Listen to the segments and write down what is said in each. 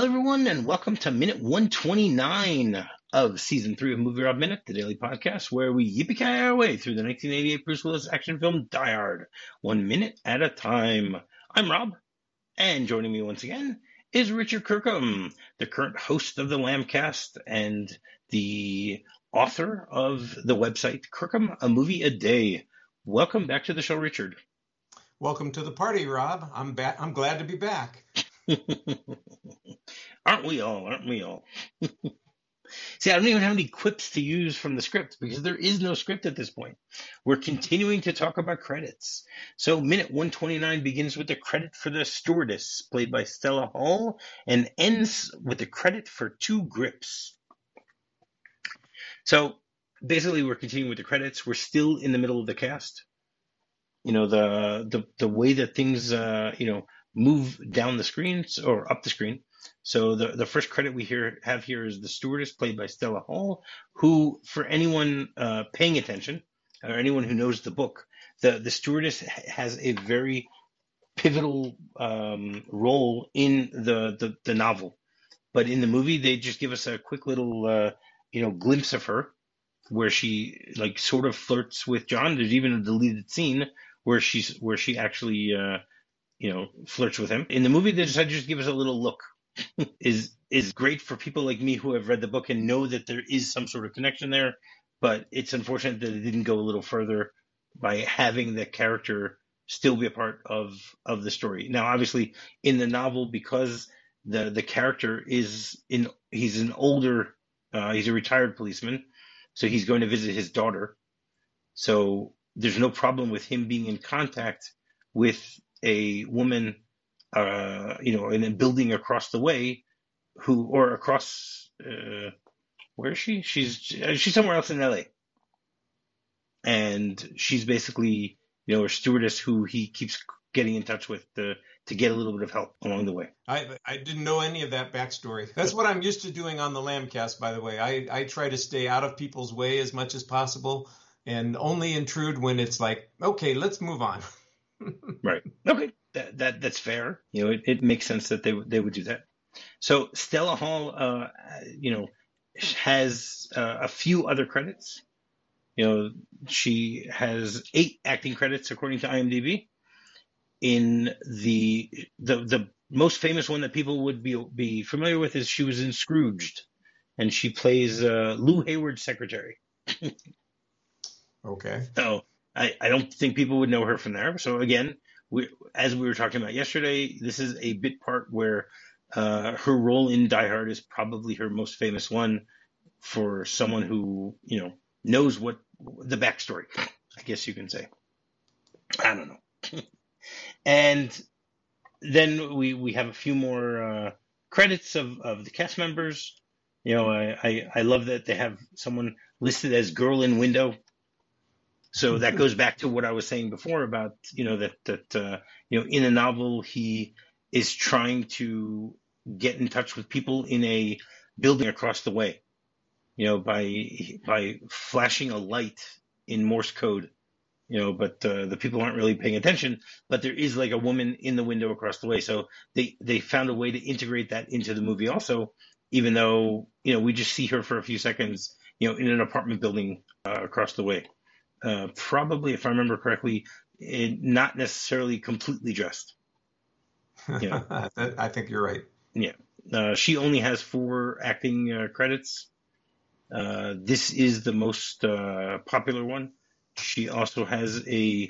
Hello, everyone, and welcome to minute 129 of season 3 of Movie Rob Minute, the daily podcast where we yippee-ki our way through the 1988 Bruce Willis action film Die Hard, 1 minute at a time. I'm Rob, and joining me once again is Richard Kirkham, the current host of the Lambcast and the author of the website Kirkham, A Movie a Day. Welcome back to the show, Richard. Welcome to the party, Rob. I'm back. I'm glad to be back. Aren't we all? Aren't we all? See, I don't even have any quips to use from the script because there is no script at this point. We're continuing to talk about credits. So minute 129 begins with the credit for the stewardess, played by Stella Hall, and ends with the credit for 2 grips. So basically, we're continuing with the credits. We're still in the middle of the cast. You know, the way that things, move down the screens or up the screen. So the first credit we have here is the stewardess, played by Stella Hall, who, for anyone paying attention or anyone who knows the book, the stewardess has a very pivotal role in the novel. But in the movie, they just give us a quick little glimpse of her, where she sort of flirts with John. There's even a deleted scene where she actually flirts with him. In the movie, they decided to just give us a little look. is great for people like me who have read the book and know that there is some sort of connection there, but it's unfortunate that it didn't go a little further by having the character still be a part of the story. Now, obviously, in the novel, because the character he's an older, he's a retired policeman, so he's going to visit his daughter. So there's no problem with him being in contact with a woman, in a building across the way, where is she? She's somewhere else in LA. And she's basically, a stewardess who he keeps getting in touch with to get a little bit of help along the way. I didn't know any of that backstory. That's what I'm used to doing on the Lambcast, by the way. I try to stay out of people's way as much as possible and only intrude when it's like, okay, let's move on. Right. Okay. That's fair. It makes sense that they would do that. So Stella Hall, has a few other credits. She has 8 acting credits according to IMDb. In the most famous one that people would be familiar with is she was in Scrooged, and she plays Lou Hayward's secretary. Okay. So I don't think people would know her from there. So again, as we were talking about yesterday, this is a bit part where her role in Die Hard is probably her most famous one for someone who, knows what the backstory, I guess you can say. I don't know. And then we have a few more credits of the cast members. I love that they have someone listed as Girl in Window. So that goes back to what I was saying before about, that in a novel, he is trying to get in touch with people in a building across the way, by flashing a light in Morse code, but the people aren't really paying attention, but there is a woman in the window across the way. So they found a way to integrate that into the movie also, even though, we just see her for a few seconds, in an apartment building across the way. Probably, if I remember correctly, not necessarily completely dressed. I think you're right. Yeah. She only has 4 acting credits. This is the most popular one. She also has a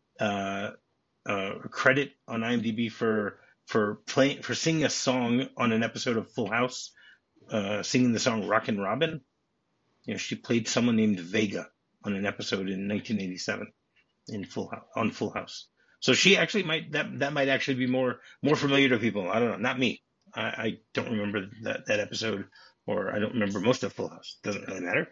credit on IMDb for singing a song on an episode of Full House, singing the song "Rockin' Robin." She played someone named Vega on an episode in 1987 on Full House. So she actually that might actually be more familiar to people. I don't know, not me. I don't remember that episode, or I don't remember most of Full House. Doesn't really matter.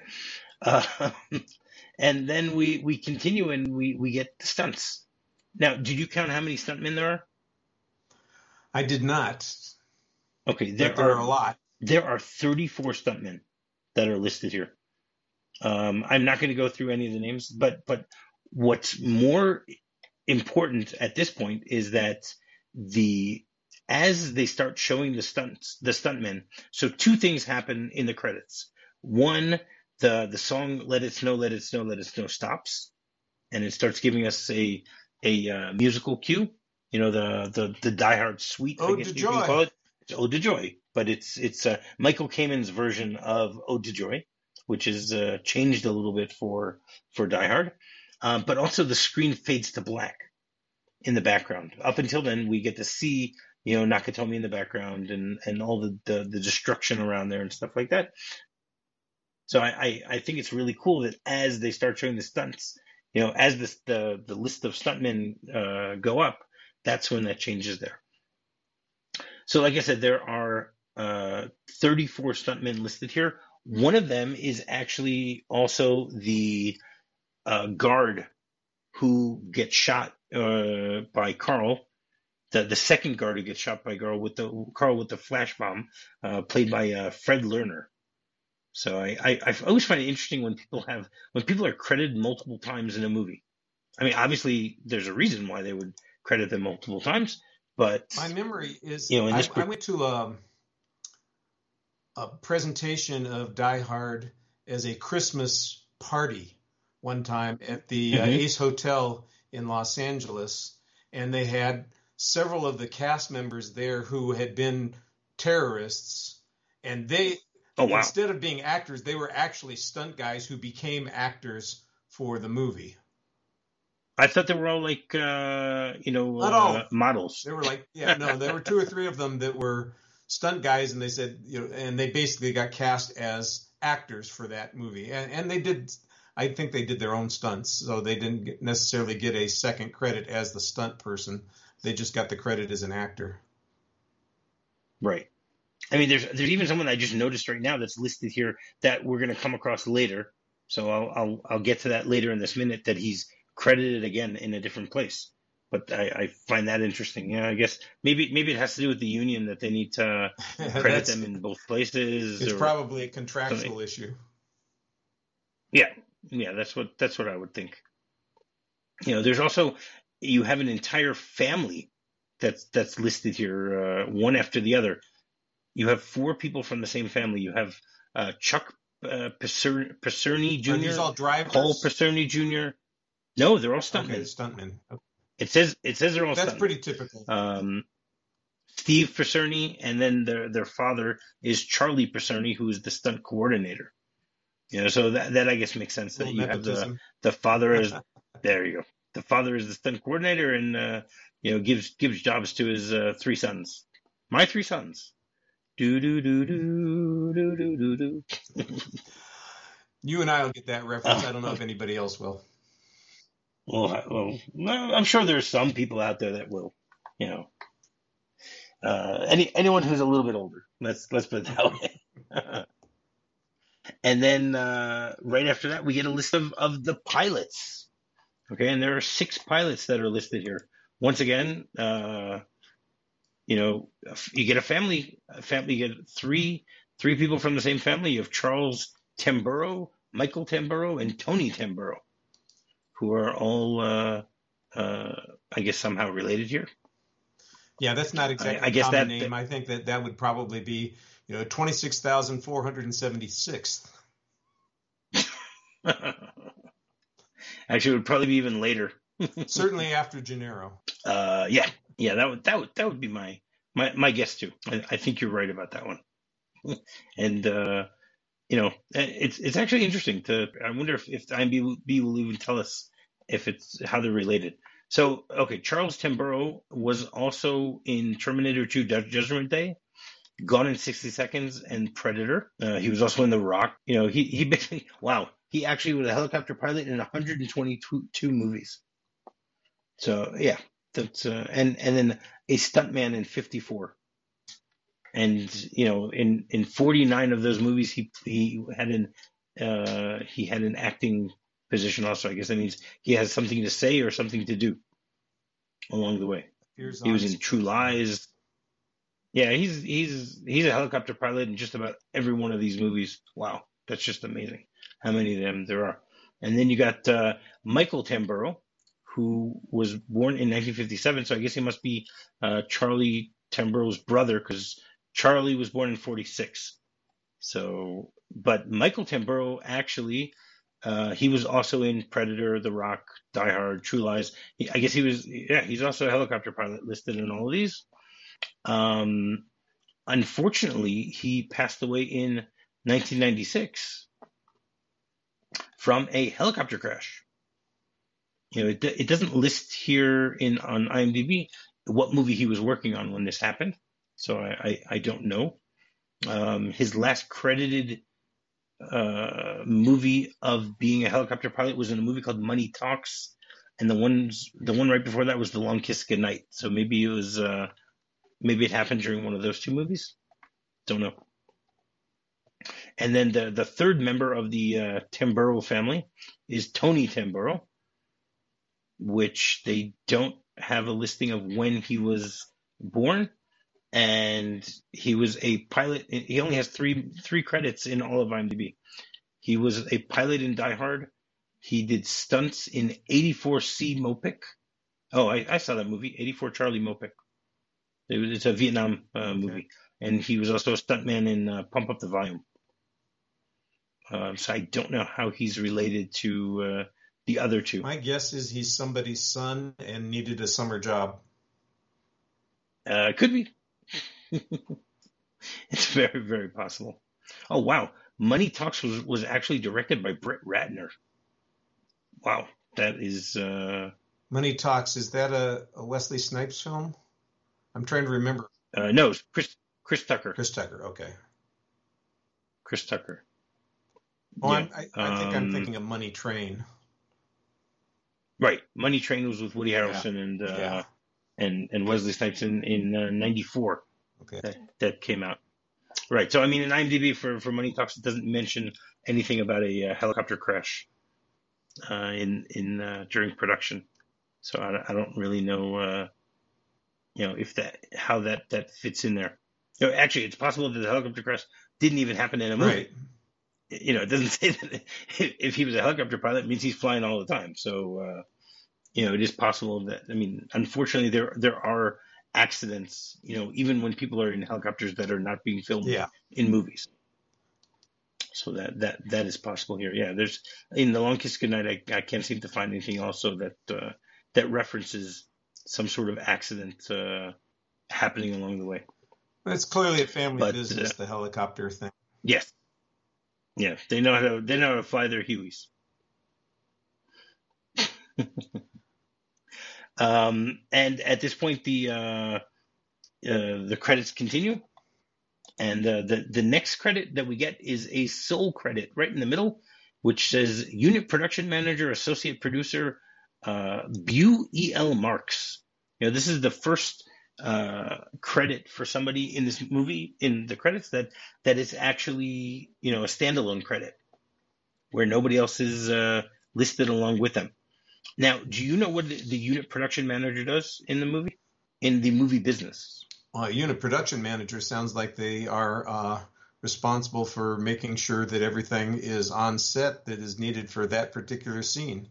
And then we continue and we get the stunts. Now, did you count how many stuntmen there are? I did not. Okay, there are a lot. There are 34 stuntmen that are listed here. I'm not going to go through any of the names, but what's more important at this point is that the as they start showing the stuntmen. So two things happen in the credits. One, the song "Let It Snow, Let It Snow, Let It Snow" stops, and it starts giving us a musical cue. You know, the Die Hard suite, I Ode guess to you can Joy. call it. It's Ode to Joy, but it's Michael Kamen's version of Ode to Joy, which is changed a little bit for Die Hard. But also the screen fades to black in the background. Up until then, we get to see, you know, Nakatomi in the background and all the destruction around there and stuff like that. So I think it's really cool that as they start showing the stunts, you know, as the list of stuntmen go up, that's when that changes there. So like I said, there are 34 stuntmen listed here. One of them is actually also the guard who gets shot by Carl, the second guard who gets shot by Carl with the flash bomb, played by Fred Lerner. So I always find it interesting when people are credited multiple times in a movie. I mean, obviously there's a reason why they would credit them multiple times, but My memory is you know, in this I went to a presentation of Die Hard as a Christmas party one time at the Mhm. Ace Hotel in Los Angeles, and they had several of the cast members there who had been terrorists, and they, Oh wow. instead of being actors, they were actually stunt guys who became actors for the movie. I thought they were all like Not all of them. models. There were like, yeah, no, there were two or three of them that were stunt guys, and they said, you know, and they basically got cast as actors for that movie, and they did. I think they did their own stunts, so they didn't necessarily get a second credit as the stunt person. They just got the credit as an actor. Right. I mean, there's even someone I just noticed right now that's listed here that we're going to come across later. So I'll get to that later in this minute, that he's credited again in a different place. But I find that interesting. Yeah, I guess maybe it has to do with the union, that they need to credit That's them in both places It's or probably a something. contractual issue. Yeah, yeah, that's what I would think. You know, there's also, you have an entire family that's listed here, one after the other. You have four people from the same family. You have Chuck Picerni Are these Jr., all Paul drivers? Picerni Jr. No, they're all Okay, stuntmen. stuntmen. It says they're all That's stuntmen. pretty typical. Um, Steve Picerni, and then their father is Charlie Picerni, who is the stunt coordinator. You know, so that I guess makes sense A that little you have nepotism. the father as, there you go. The father is the stunt coordinator, and gives jobs to his three sons. My three sons. Do do do do do do do do. You and I will get that reference. I don't know Uh, if anybody else will. well, I'm sure there's some people out there that will, you know, anyone who's a little bit older. Let's put it that way. And then right after that, we get a list of the pilots. Okay, and there are six pilots that are listed here. Once again, you get you get three people from the same family. You have Charles Tamburo, Michael Tamburo, and Tony Tamburo, who are all, I guess, somehow related here. Yeah, that's not exactly I a guess common that, name. I think that would probably be, 26,476th. actually, it would probably be even later. Certainly after Gennaro. Yeah, yeah, that would be my guess too. I think you're right about that one. And it's actually interesting to. I wonder if IMDb will even tell us if it's how they're related. So, okay, Charles Tamburo was also in Terminator 2: Judgment Day, Gone in 60 Seconds, and Predator. He was also in The Rock. You know, he basically, wow, he actually was a helicopter pilot in 122 movies. So yeah, that's and then a stuntman in 54. And in 49 of those movies, he had an acting position also. I guess that means he has something to say or something to do along the way. Appears He on was in True screen. Lies. Yeah, he's a helicopter pilot in just about every one of these movies. Wow, that's just amazing how many of them there are. And then you got Michael Tamburo, who was born in 1957, so I guess he must be Charlie Tamburello's brother, because Charlie was born in 46. So, but Michael Tamburello actually, he was also in Predator, The Rock, Die Hard, True Lies. I guess he was, yeah, he's also a helicopter pilot listed in all of these. Unfortunately, he passed away in 1996 from a helicopter crash. It doesn't list here on IMDb what movie he was working on when this happened, so I don't know. His last credited movie of being a helicopter pilot was in a movie called Money Talks, and the one right before that was The Long Kiss Goodnight. So maybe it happened during one of those two movies. Don't know. And then the third member of the Tamburello family is Tony Tamburello, which they don't have a listing of when he was born. And he was a pilot. He only has three credits in all of IMDb. He was a pilot in Die Hard. He did stunts in 84C Mopik. Oh, I saw that movie, 84 Charlie Mopik. It's a Vietnam movie. And he was also a stuntman in Pump Up the Volume. So I don't know how he's related to the other two. My guess is he's somebody's son and needed a summer job. Could be. It's very, very possible. Oh, wow. Money Talks was actually directed by Brett Ratner. Wow. That is... Money Talks, is that a Wesley Snipes film? I'm trying to remember. No, it's Chris Tucker. Chris Tucker, okay. Chris Tucker. Oh, yeah. I think I'm thinking of Money Train. Right. Money Train was with Woody Harrelson and Wesley Snipes in 94. Okay. That came out. Right. So, I mean, in IMDb for Money Talks, it doesn't mention anything about a helicopter crash during production. So I don't really know, if how that fits in there. Actually, it's possible that the helicopter crash didn't even happen in a movie. Right. It doesn't say that if he was a helicopter pilot, it means he's flying all the time. So, it is possible that, unfortunately, there are accidents, even when people are in helicopters that are not being filmed in movies. So that is possible here. Yeah, there's in The Long Kiss Goodnight, I can't seem to find anything also that references some sort of accident happening along the way. It's clearly a family business, the helicopter thing. Yes. Yeah, they know how to fly their Hueys. And at this point, the credits continue, and the next credit that we get is a sole credit right in the middle, which says Unit Production Manager, Associate Producer, Bu E.L. Marks. This is the first credit for somebody in this movie in the credits that is actually a standalone credit where nobody else is listed along with them. Now, do you know what the unit production manager does in the movie business? Unit production manager sounds like they are responsible for making sure that everything is on set that is needed for that particular scene.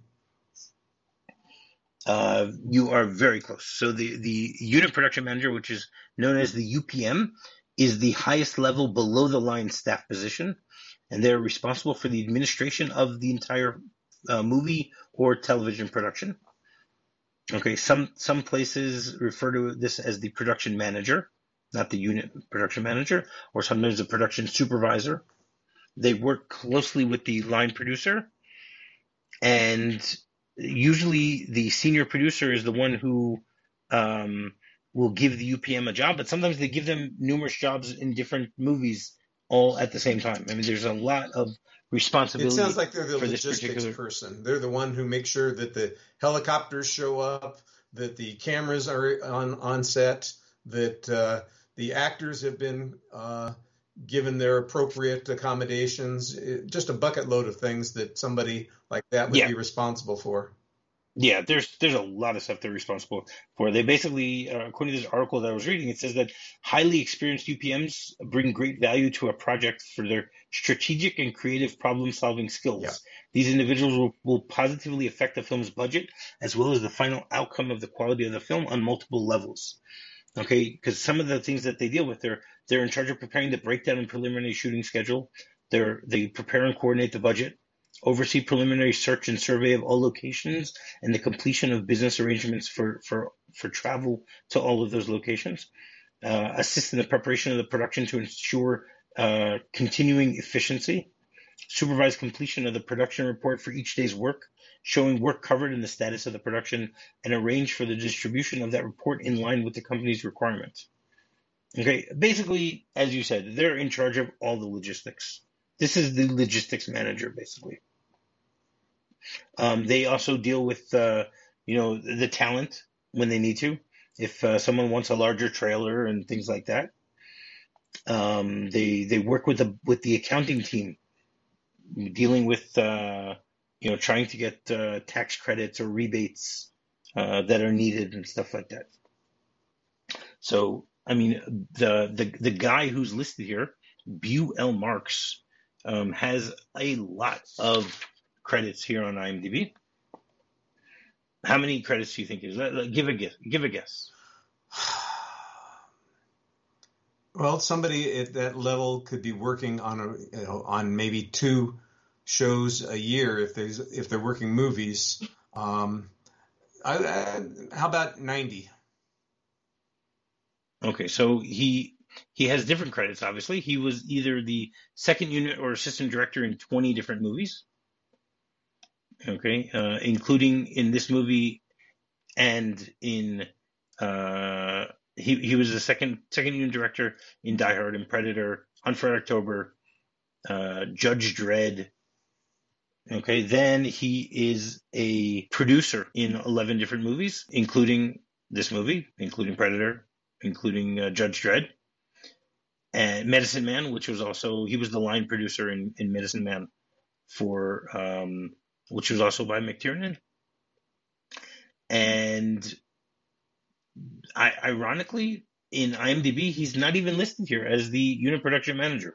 You are very close. So the unit production manager, which is known as the UPM, is the highest level below the line staff position, and they're responsible for the administration of the entire movie or television production. Okay, some places refer to this as the production manager, not the unit production manager, or sometimes the production supervisor. They work closely with the line producer, and usually the senior producer is the one who will give the UPM a job, but sometimes they give them numerous jobs in different movies all at the same time. There's a lot of responsibility. It sounds like they're the logistics person. They're the one who makes sure that the helicopters show up, that the cameras are on set, that the actors have been given their appropriate accommodations. Just a bucket load of things that somebody like that would be responsible for. Yeah, there's a lot of stuff they're responsible for. They basically, according to this article that I was reading, it says that highly experienced UPMs bring great value to a project for their strategic and creative problem-solving skills. Yeah. These individuals will positively affect the film's budget as well as the final outcome of the quality of the film on multiple levels. Okay, because some of the things that they deal with, they're in charge of preparing the breakdown and preliminary shooting schedule. They prepare and coordinate the budget, oversee preliminary search and survey of all locations, and the completion of business arrangements for travel to all of those locations. Assist in the preparation of the production to ensure continuing efficiency. Supervise completion of the production report for each day's work, showing work covered and the status of the production, and arrange for the distribution of that report in line with the company's requirements. Okay, basically, as you said, they're in charge of all the logistics. This is the logistics manager, basically. They also deal with, the talent when they need to. If someone wants a larger trailer and things like that, they work with the accounting team, dealing with trying to get tax credits or rebates that are needed and stuff like that. So, I mean, the guy who's listed here, Bu L. Marx, has a lot of credits here on IMDb. How many credits do you think it is? Give a guess. Give a guess. Well, somebody at that level could be working on maybe 2 shows a year if they're working movies. How about 90? Okay, so he has different credits. Obviously, he was either the second unit or assistant director in 20 different movies. Okay, including in this movie and in he was the second unit director in Die Hard and Predator, Hunt for October, Judge Dredd. Okay, then he is a producer in 11 different movies, including this movie, including Predator, including Judge Dredd, and Medicine Man, which was also he was the line producer in Medicine Man for which was also by McTiernan. And ironically, in IMDb, he's not even listed here as the unit production manager.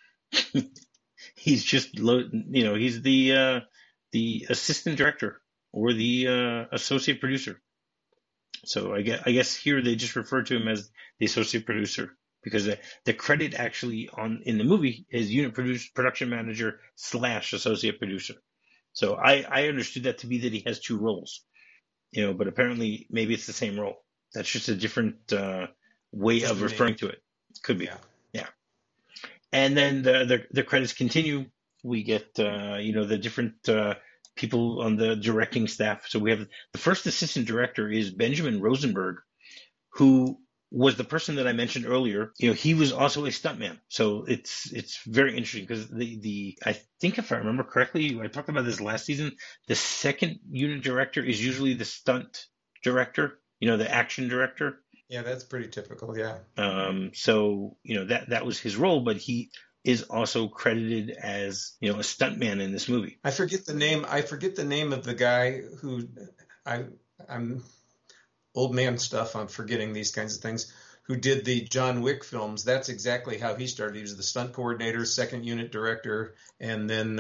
He's just, he's the assistant director or the associate producer. So I guess here they just refer to him as the associate producer because the credit actually in the movie is unit production manager / associate producer. So I understood that to be that he has 2 roles, but apparently maybe it's the same role. That's just a different way of referring to it. Could be. Yeah. And then the credits continue. We get, the different people on the directing staff. So we have the first assistant director is Benjamin Rosenberg, who was the person that I mentioned earlier. He was also a stuntman. So it's very interesting because I think if I remember correctly, I talked about this last season. The second unit director is usually the stunt director, the action director. Yeah, that's pretty typical. Yeah. So that was his role, but he is also credited as a stuntman in this movie. I forget the name of the guy who I'm old man stuff. I'm forgetting these kinds of things. Who did the John Wick films? That's exactly how he started. He was the stunt coordinator, second unit director, and then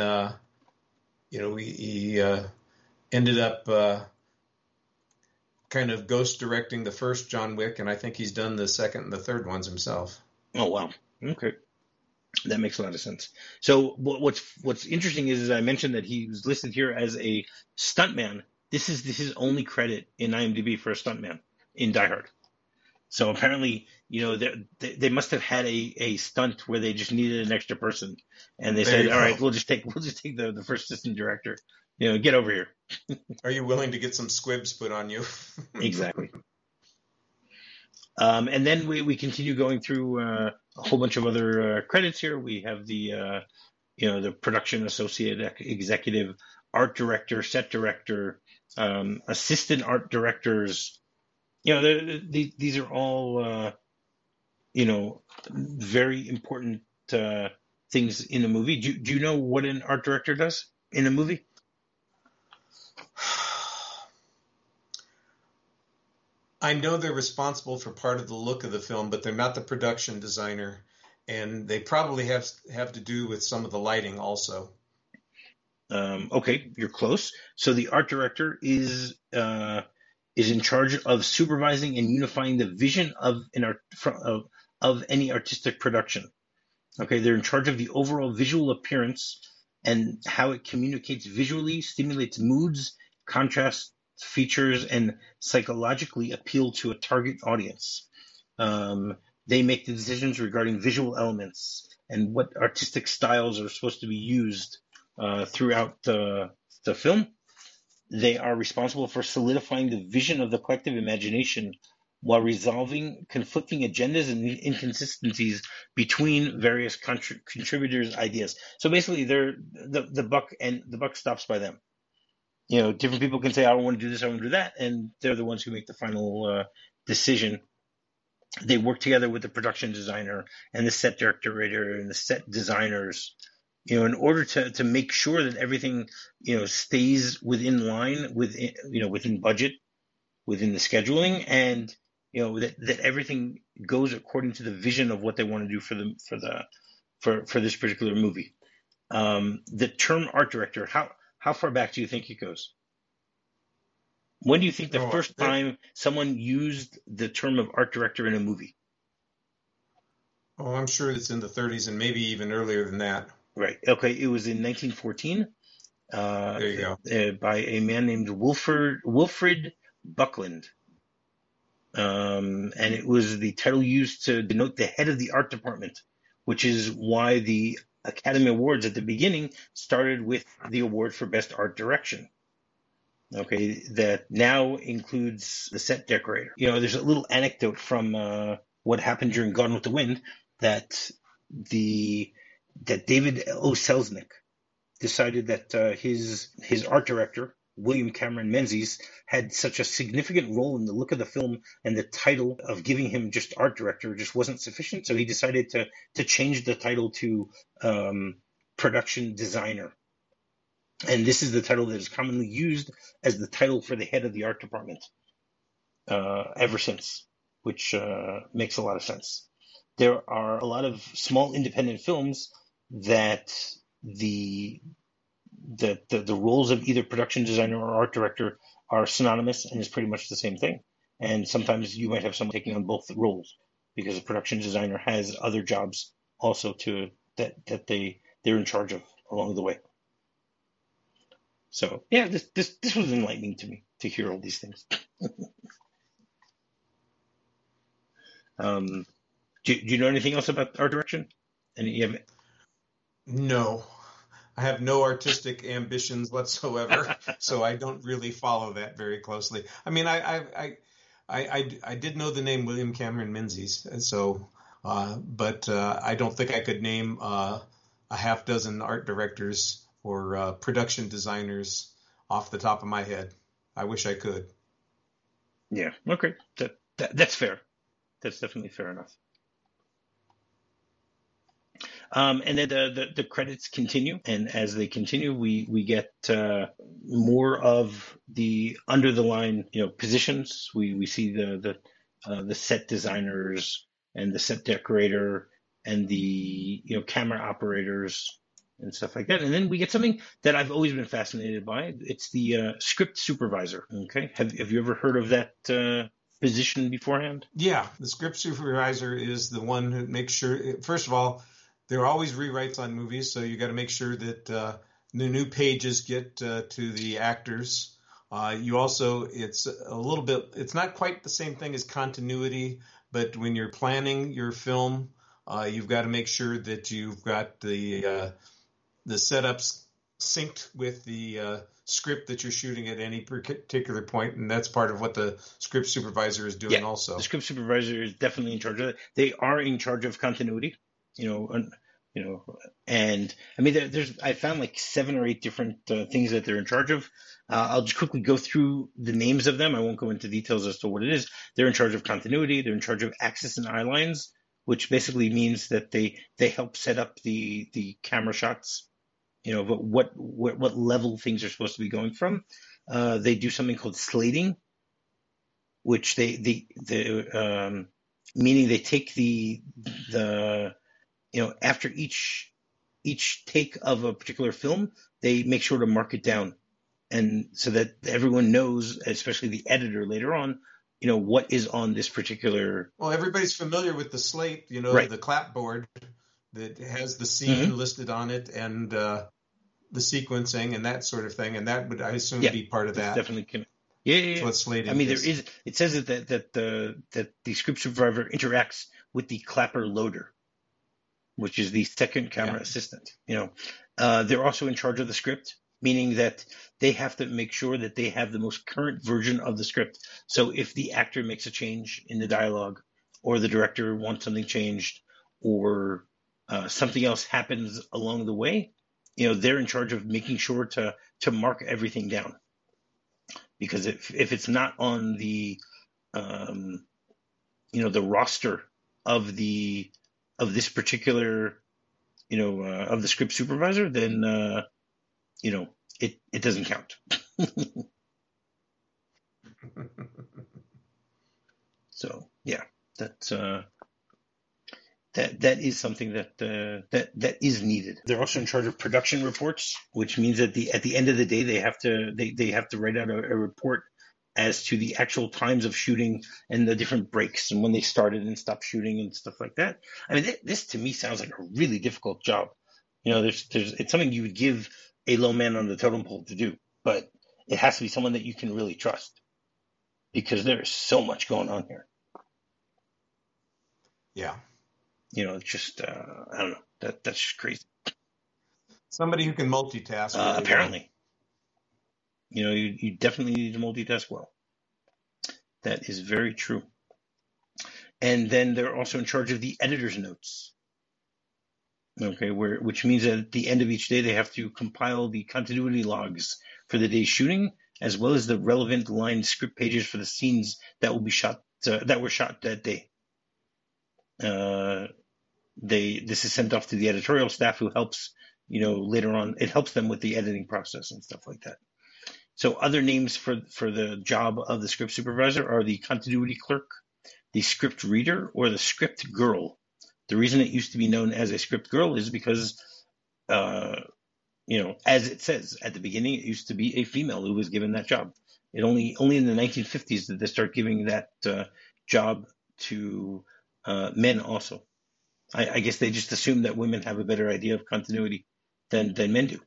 he ended up kind of ghost directing the first John Wick, and I think he's done the second and the third ones himself. Oh wow, okay, that makes a lot of sense. So what's interesting is I mentioned that he was listed here as a stuntman. This is his only credit in IMDb for a stuntman in Die Hard. So apparently, they must have had a stunt where they just needed an extra person, and they said, "All right, we'll just take the first assistant director. Get over here." Are you willing to get some squibs put on you? Exactly. And then we continue going through a whole bunch of other credits here. We have the production associate, executive, art director, set director, assistant art directors. These are all very important things in a movie. Do you know what an art director does in a movie? I know they're responsible for part of the look of the film, but they're not the production designer, and they probably have to do with some of the lighting also. Okay, you're close. So the art director is is in charge of supervising and unifying the vision of any artistic production. Okay, they're in charge of the overall visual appearance and how it communicates visually, stimulates moods, contrasts features, and psychologically appeal to a target audience. They make the decisions regarding visual elements and what artistic styles are supposed to be used throughout the film. They are responsible for solidifying the vision of the collective imagination while resolving conflicting agendas and inconsistencies between various contributors' ideas. So basically, the buck stops by them. Different people can say, "I don't want to do this, I want to do that," and they're the ones who make the final decision. They work together with the production designer and the set director and the set designers, in order to make sure that everything, stays within line, within budget, within the scheduling, and that everything goes according to the vision of what they want to do for this particular movie. The term art director, how far back do you think it goes? When do you think the first time someone used the term of art director in a movie? Oh, I'm sure it's in the 30s and maybe even earlier than that. Right. Okay. It was in 1914. There you go. By a man named Wilfrid Buckland. And it was the title used to denote the head of the art department, which is why the Academy Awards at the beginning started with the award for Best Art Direction. Okay, that now includes the set decorator. There's a little anecdote from what happened during Gone with the Wind that David O. Selznick decided that his art director, William Cameron Menzies, had such a significant role in the look of the film, and the title of giving him just art director just wasn't sufficient. So he decided to change the title to production designer. And this is the title that is commonly used as the title for the head of the art department ever since, which makes a lot of sense. There are a lot of small independent films that the roles of either production designer or art director are synonymous and is pretty much the same thing. And sometimes you might have someone taking on both roles because a production designer has other jobs also that they're in charge of along the way. So yeah, this was enlightening to me to hear all these things. Do you know anything else about art direction? No, I have no artistic ambitions whatsoever, so I don't really follow that very closely. I mean, I did know the name William Cameron Menzies, and so, but I don't think I could name a half dozen art directors or production designers off the top of my head. I wish I could. Yeah. Okay. That's fair. That's definitely fair enough. And then the credits continue, and as they continue, we get more of the under the line positions. We see the set designers and the set decorator and the camera operators and stuff like that. And then we get something that I've always been fascinated by. It's the script supervisor. Okay, have you ever heard of that position beforehand? Yeah, the script supervisor is the one who makes sure. First of all, there are always rewrites on movies, so you got to make sure that the new pages get to the actors. You also, it's a little bit, it's not quite the same thing as continuity, but when you're planning your film, you've got to make sure that you've got the setups synced with the script that you're shooting at any particular point, and that's part of what the script supervisor is doing. Also, the script supervisor is definitely in charge of it. They are in charge of continuity. And I mean, I found like 7 or 8 different things that they're in charge of. I'll just quickly go through the names of them. I won't go into details as to what it is. They're in charge of continuity. They're in charge of axis and eye lines, which basically means that they help set up the camera shots. But what level things are supposed to be going from. They do something called slating, which meaning they take the after each take of a particular film, they make sure to mark it down and so that everyone knows, especially the editor later on, what is on this particular. Well, everybody's familiar with the slate, Right. the clapboard that has the Hmm. scene listed on it and the sequencing and that sort of thing. And that would, I assume, Yeah, be part of that's that. definitely yeah, yeah, That's yeah. what I slating mean, is. it says that the script supervisor interacts with the clapper loader, which is the second Yeah. camera assistant. They're also in charge of the script, meaning that they have to make sure that they have the most current version of the script. So if the actor makes a change in the dialogue, or the director wants something changed, or something else happens along the way, they're in charge of making sure to mark everything down. Because if it's not on um, the roster of the of this particular of the script supervisor, then you know it doesn't count. So yeah, that's that is something that is needed. They're also in charge of production reports, which means that at the end of the day they have to write out a report as to the actual times of shooting and the different breaks and when they started and stopped shooting and stuff like that. I mean, this to me sounds like a really difficult job. There's it's something you would give a low man on the totem pole to do, but it has to be someone that you can really trust because there's so much going on here. Yeah. It's just I don't know, that's just crazy. Somebody who can multitask really well. Apparently, you definitely need to multitask well. That is very true. And then they're also in charge of the editor's notes. Okay, which means that at the end of each day they have to compile the continuity logs for the day's shooting, as well as the relevant line script pages for the scenes that will be shot that were shot that day. This is sent off to the editorial staff, who helps later on. It helps them with the editing process and stuff like that. So other names for the job of the script supervisor are the continuity clerk, the script reader, or the script girl. The reason it used to be known as a script girl is because, as it says at the beginning, it used to be a female who was given that job. It only in the 1950s did they start giving that job to men also. I guess they just assume that women have a better idea of continuity than men do.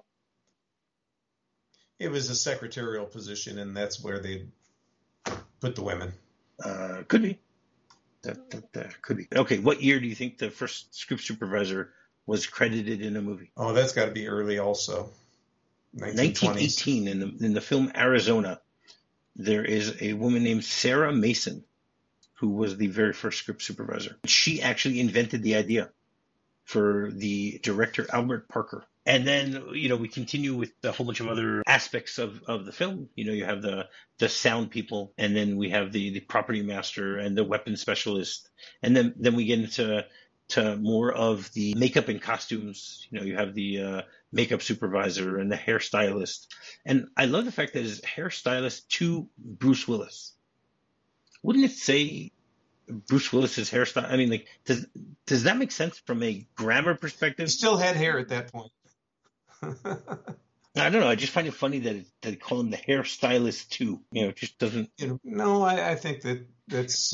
It was a secretarial position, and that's where they put the women. Could be. That could be. Okay, what year do you think the first script supervisor was credited in a movie? Oh, that's got to be early also. 1920s. 1918 in the film Arizona. There is a woman named Sarah Mason who was the very first script supervisor. She actually invented the idea for the director Albert Parker. And then, we continue with a whole bunch of other aspects of the film. You have the sound people, and then we have the property master and the weapons specialist. And then we get into more of the makeup and costumes. You have the makeup supervisor and the hairstylist. And I love the fact that it's hairstylist to Bruce Willis. Wouldn't it say Bruce Willis's hairstyle? I mean, like, does that make sense from a grammar perspective? He still had hair at that point. I don't know. I just find it funny that they call him the hairstylist too. It just doesn't. No, I think that's.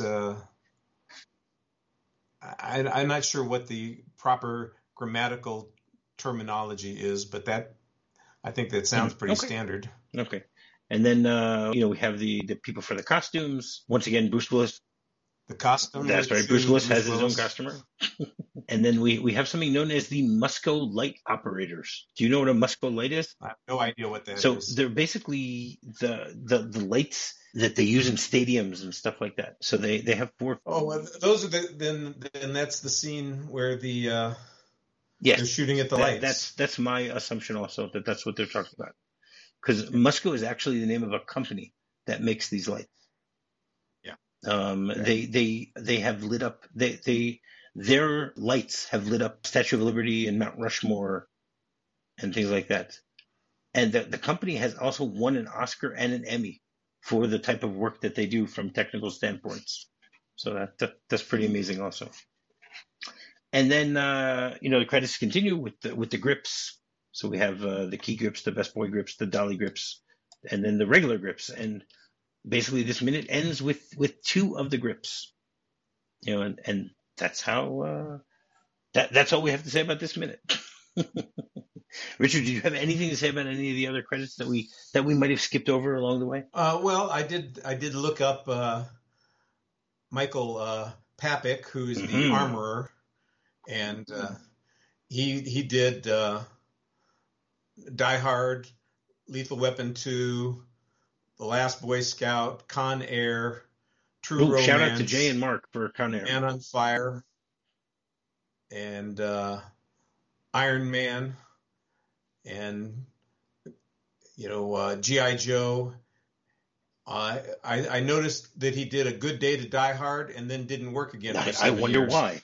I'm not sure what the proper grammatical terminology is, but I think that sounds pretty standard. Okay. And then we have the people for the costumes. Once again, Bruce Willis. The costume. That's right. Bruce Willis has his own costumer. And then we have something known as the Musco light operators. Do you know what a Musco light is? I have no idea what that is. So they're basically the lights that they use in stadiums and stuff like that. So they have four. Oh, well, those are then that's the scene where yes, they're shooting at the lights. That's my assumption also, that's what they're talking about. Because Musco is actually the name of a company that makes these lights. They have lit up their lights have lit up Statue of Liberty and Mount Rushmore and things like that. And the company has also won an Oscar and an Emmy for the type of work that they do from technical standpoints. So that's pretty amazing also. And then the credits continue with the grips. So we have the key grips, the best boy grips, the dolly grips, and then the regular grips. And basically, this minute ends with two of the grips. And that's how that's all we have to say about this minute. Richard, do you have anything to say about any of the other credits that we might have skipped over along the way? Well, I did look up Michael Papik, who is the armorer, and he did Die Hard, Lethal Weapon 2, The Last Boy Scout, Con Air, True Romance. Shout out to Jay and Mark for Con Air. Man on Fire, and Iron Man, and G.I. Joe. I noticed that he did A Good Day to Die Hard and then didn't work again for 7 I wonder years. why.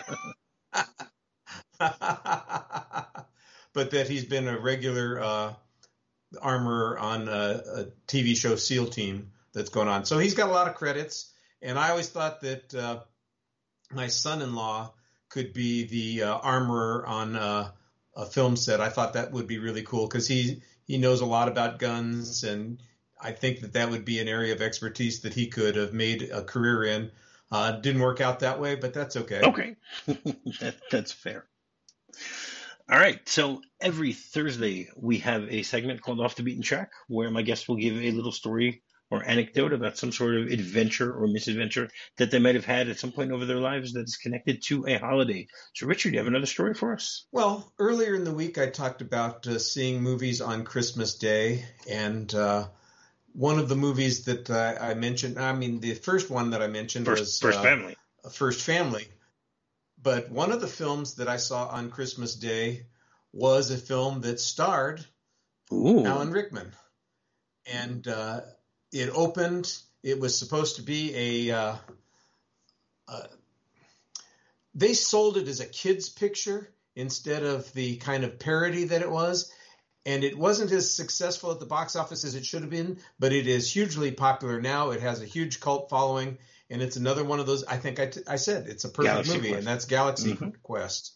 But that he's been a regular armorer on a TV show SEAL Team that's going on. So he's got a lot of credits. And I always thought that my son-in-law could be the armorer on a film set. I thought that would be really cool because he knows a lot about guns, and I think that would be an area of expertise that he could have made a career in. Didn't work out that way, but that's okay. Okay. That's fair. All right. So every Thursday we have a segment called Off the Beaten Track, where my guests will give a little story or anecdote about some sort of adventure or misadventure that they might have had at some point over their lives that is connected to a holiday. So, Richard, do you have another story for us? Well, earlier in the week I talked about seeing movies on Christmas Day, and one of the movies that I mentioned, the first one that I mentioned was First Family. First Family. But one of the films that I saw on Christmas Day was a film that starred Alan Rickman. And it opened, it was supposed to be they sold it as a kid's picture instead of the kind of parody that it was. And it wasn't as successful at the box office as it should have been, but it is hugely popular now. It has a huge cult following, and it's another one of those. I think I said it's a perfect Galaxy movie, Quest. And that's Galaxy Quest.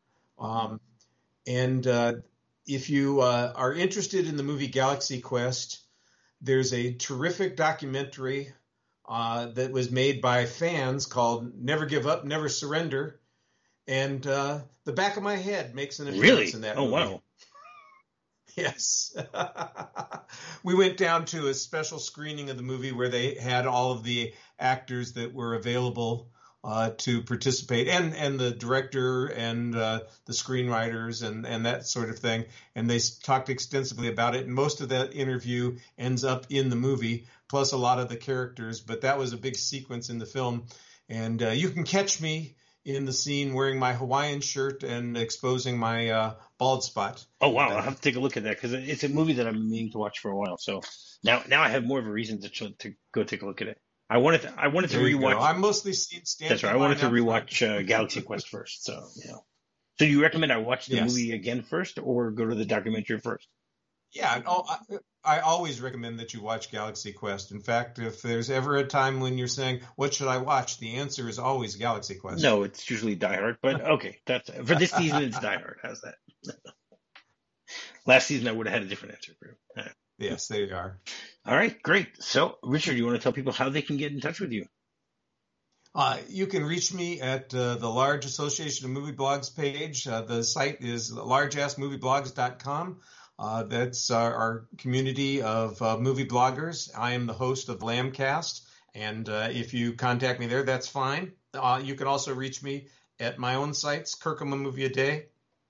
If you are interested in the movie Galaxy Quest, there's a terrific documentary that was made by fans called Never Give Up, Never Surrender. And the back of my head makes an appearance in that movie. Oh, wow. Yes. We went down to a special screening of the movie where they had all of the actors that were available to participate, and the director and the screenwriters and that sort of thing. And they talked extensively about it. And most of that interview ends up in the movie, plus a lot of the characters. But that was a big sequence in the film. And you can catch me in the scene wearing my Hawaiian shirt and exposing my bald spot. Oh, wow. I'll have to take a look at that because it's a movie that I've been meaning to watch for a while. So now I have more of a reason to go take a look at it. I wanted to rewatch. I'm mostly seen standing. That's right. I wanted to rewatch Galaxy Quest first. So, So you recommend I watch the movie again first or go to the documentary first? Yeah. I always recommend that you watch Galaxy Quest. In fact, if there's ever a time when you're saying, what should I watch? The answer is always Galaxy Quest. No, it's usually Die Hard. But okay, for this season, it's Die Hard. How's that? Last season, I would have had a different answer for you. Yes, there you are. All right, great. So, Richard, you want to tell people how they can get in touch with you? You can reach me at the Large Association of Movie Blogs page. The site is largeassmovieblogs.com. That's our community of movie bloggers. I am the host of Lambcast, and if you contact me there, that's fine. You can also reach me at my own sites, Kirkham a Movie a Day.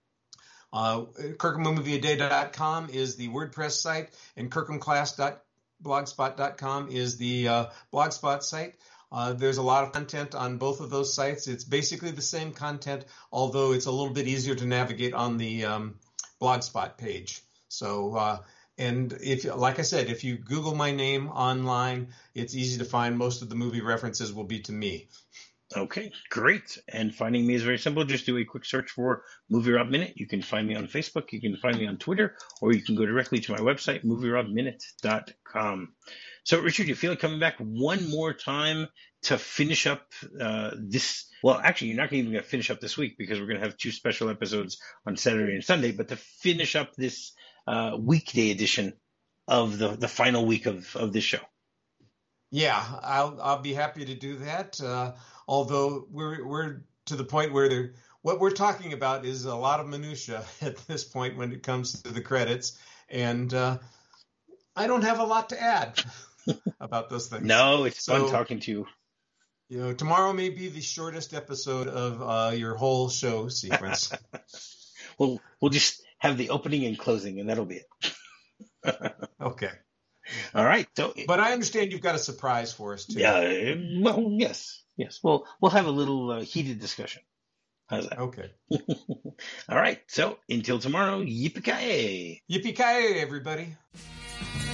KirkhamAMovieAday.com is the WordPress site, and KirkhamClass.blogspot.com is the Blogspot site. There's a lot of content on both of those sites. It's basically the same content, although it's a little bit easier to navigate on the Blogspot page. So, and like I said, if you Google my name online, it's easy to find. Most of the movie references will be to me. Okay, great. And finding me is very simple. Just do a quick search for Movie Rob Minute. You can find me on Facebook, you can find me on Twitter, or you can go directly to my website, movierobminute.com. So, Richard, you feel like coming back one more time to finish up this? Well, actually, you're not even going to finish up this week because we're going to have 2 special episodes on Saturday and Sunday, but to finish up this weekday edition of the final week of this show. Yeah, I'll be happy to do that. Although we're to the point where what we're talking about is a lot of minutia at this point when it comes to the credits, and I don't have a lot to add about those things. No, it's fun talking to you. You know, tomorrow may be the shortest episode of your whole show sequence. We'll just have the opening and closing, and that'll be it. Okay. All right. But I understand you've got a surprise for us too. Yeah. Well, yes. We'll have a little heated discussion. How's that? Okay. All right. So until tomorrow, yippee-ki-yay. Yippee-ki-yay, everybody.